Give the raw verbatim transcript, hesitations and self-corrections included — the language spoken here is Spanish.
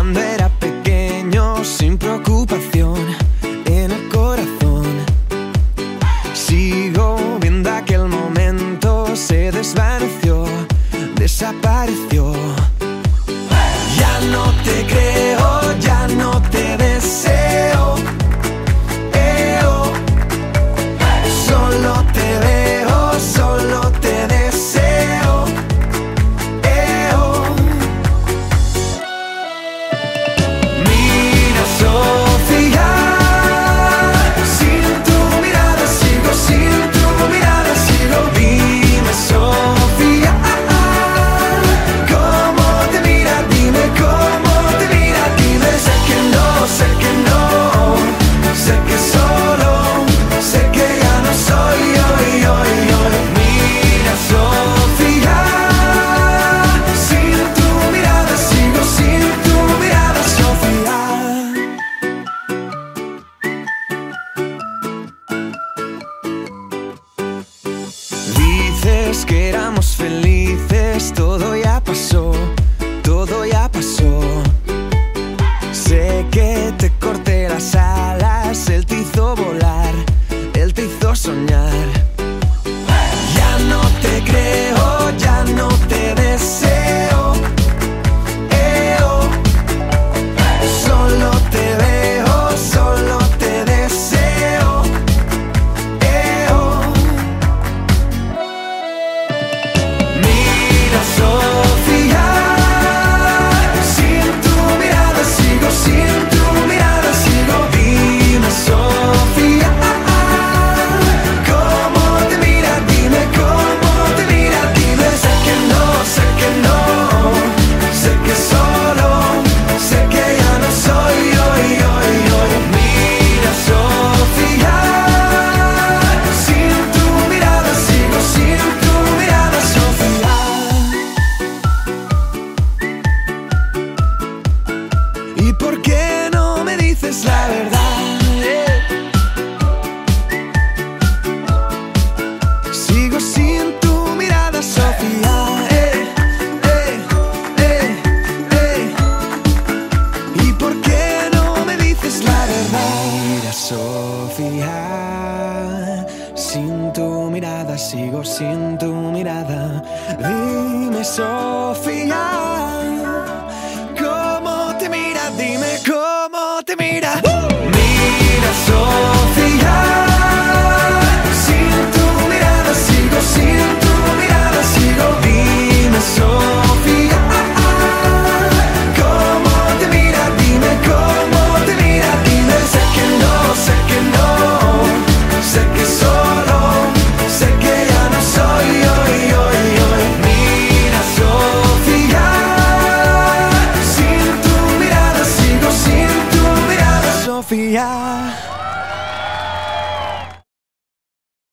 cuando era pequeño, sin preocupación en el corazón. Sigo viendo aquel momento, se desvaneció, desapareció. Ya no te creo, ya no te deseo. Eh, oh. Solo te veo, solo te deseo. Eh, oh. Mira, Sofía, sin tu mirada sigo, sin tu mirada sigo. Dime, Sofía, cómo te mira, dime cómo te mira, dime. Sé que no, sé que no, sé que solo, sé que ya no soy yo, yo, yo. Mira, Sofía, sin tu mirada sigo, sin tu mirada, Sofía. Dices que éramos felices, todo ya pasó, todo ya pasó. Sé que te corté las alas, él te hizo volar, él te hizo soñar. Ya no te creo, ya no te deseo. Eh, oh. Solo te veo, solo te deseo. Eh, oh. Mira, Sofía, sin tu mirada sigo, sin tu mirada sigo. Dime, Sofía, cómo te mira, dime cómo te mira, dime. Sé que no, sé que no, sé que solo, sé que ya no soy yo, yo, yo. Mira, Sofía, sin tu mirada sigo, sin tu mirada, Sofía. ¿Y por qué no me dices la verdad? Eh. Sigo sin tu mirada, Sofía. Eh, eh, eh, eh. ¿Y por qué no me dices la verdad? Mira, Sofía, sin tu mirada sigo, sin tu mirada. Dime, Sofía, cómo te mira, dime cómo te mira. Mira, Sofía, sin tu mirada sigo, sin tu mirada sigo. Dime, Sofía, cómo te mira, dime cómo te mira, dime. Sé que no, sé que no, sé que solo, sé que ya no soy yo, yo, yo. Mira, Sofía, sin tu mirada sigo, sin tu mirada, Sofía.